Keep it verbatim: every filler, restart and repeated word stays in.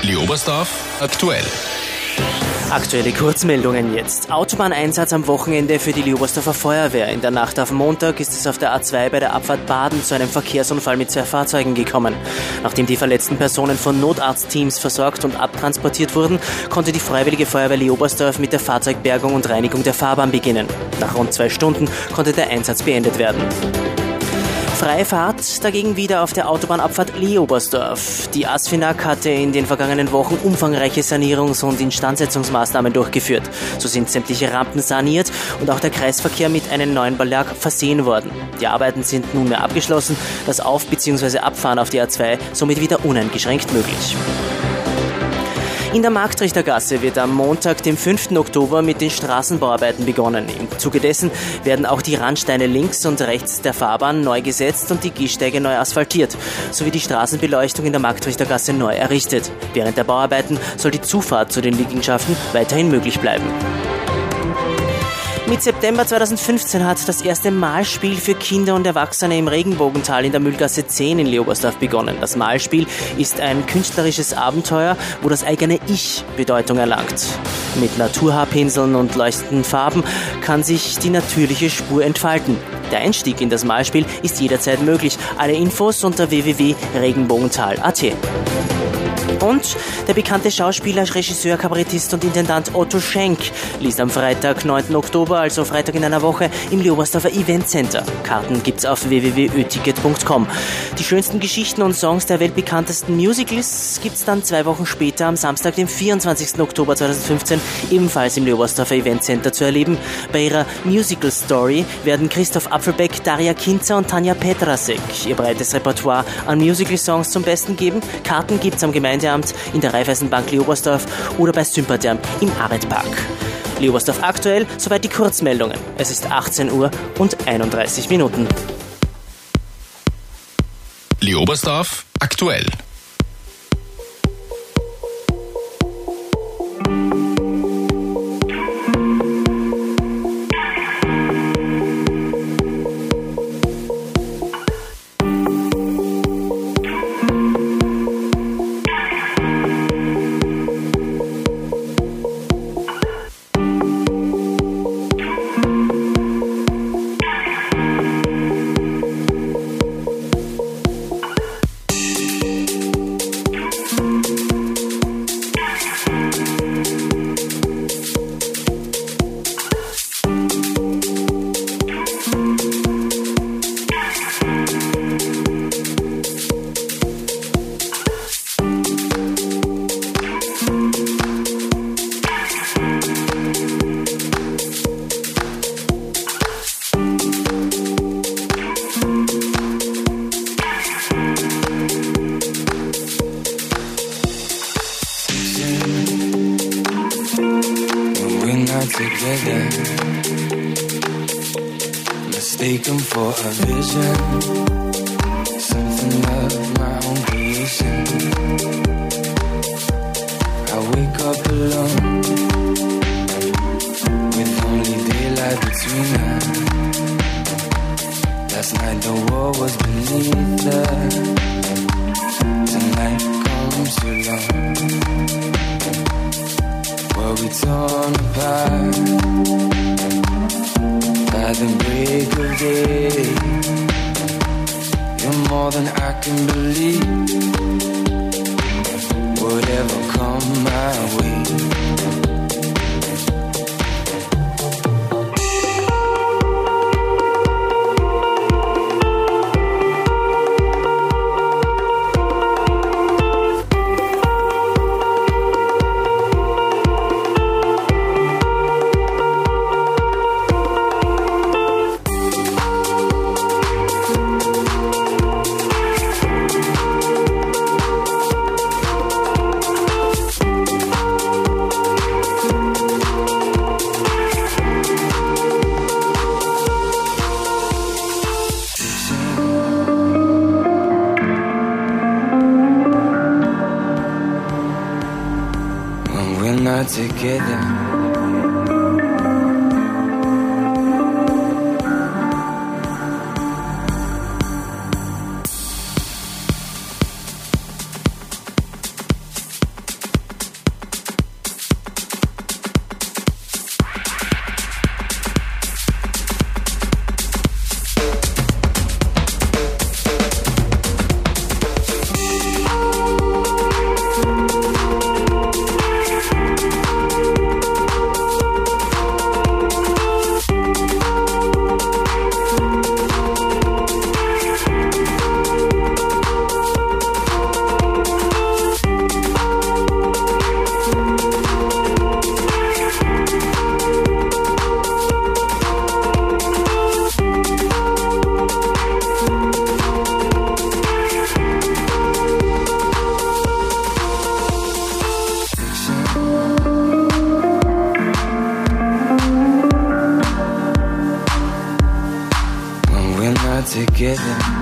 Leobersdorf aktuell. Aktuelle Kurzmeldungen jetzt. Autobahneinsatz am Wochenende für die Leobersdorfer Feuerwehr. In der Nacht auf Montag ist es auf der A zwei bei der Abfahrt Baden zu einem Verkehrsunfall mit zwei Fahrzeugen gekommen. Nachdem die verletzten Personen von Notarztteams versorgt und abtransportiert wurden, konnte die Freiwillige Feuerwehr Leobersdorf mit der Fahrzeugbergung und Reinigung der Fahrbahn beginnen. Nach rund zwei Stunden konnte der Einsatz beendet werden. Freie Fahrt dagegen wieder auf der Autobahnabfahrt Leobersdorf. Die ASFINAG hatte in den vergangenen Wochen umfangreiche Sanierungs- und Instandsetzungsmaßnahmen durchgeführt. So sind sämtliche Rampen saniert und auch der Kreisverkehr mit einem neuen Belag versehen worden. Die Arbeiten sind nunmehr abgeschlossen, das Auf- bzw. Abfahren auf die A zwei somit wieder uneingeschränkt möglich. In der Marktrichtergasse wird am Montag, dem fünften Oktober, mit den Straßenbauarbeiten begonnen. Im Zuge dessen werden auch die Randsteine links und rechts der Fahrbahn neu gesetzt und die Gehsteige neu asphaltiert, sowie die Straßenbeleuchtung in der Marktrichtergasse neu errichtet. Während der Bauarbeiten soll die Zufahrt zu den Liegenschaften weiterhin möglich bleiben. Mit September zweitausendfünfzehn hat das erste Malspiel für Kinder und Erwachsene im Regenbogental in der Mühlgasse zehn in Leobersdorf begonnen. Das Malspiel ist ein künstlerisches Abenteuer, wo das eigene Ich Bedeutung erlangt. Mit Naturhaarpinseln und leuchtenden Farben kann sich die natürliche Spur entfalten. Der Einstieg in das Malspiel ist jederzeit möglich. Alle Infos unter w w w punkt regenbogental punkt a t. Und der bekannte Schauspieler, Regisseur, Kabarettist und Intendant Otto Schenk liest am Freitag, neunten Oktober, also Freitag in einer Woche, im Leobersdorfer Event Center. Karten gibt's auf w w w punkt ö ticket punkt com. Die schönsten Geschichten und Songs der weltbekanntesten Musicals gibt's dann zwei Wochen später am Samstag, dem vierundzwanzigsten Oktober zweitausendfünfzehn, ebenfalls im Leobersdorfer Event Center zu erleben. Bei ihrer Musical Story werden Christoph Apfelbeck, Daria Kinzer und Tanja Petrasek ihr breites Repertoire an Musical-Songs zum Besten geben. Karten gibt's am Gemeindeamt, in der Raiffeisenbank Leobersdorf oder bei Sympaterm im Aretpark. Leobersdorf aktuell, soweit die Kurzmeldungen. Es ist achtzehn Uhr und einunddreißig Minuten. Leobersdorf aktuell. Together, mistaken for a vision, something of my own creation. I wake up alone, with only daylight between us. Last night the world was beneath us. Tonight comes too long. Were we torn apart by the break of day? You're more than I can believe. Whatever come my way. Not together. giving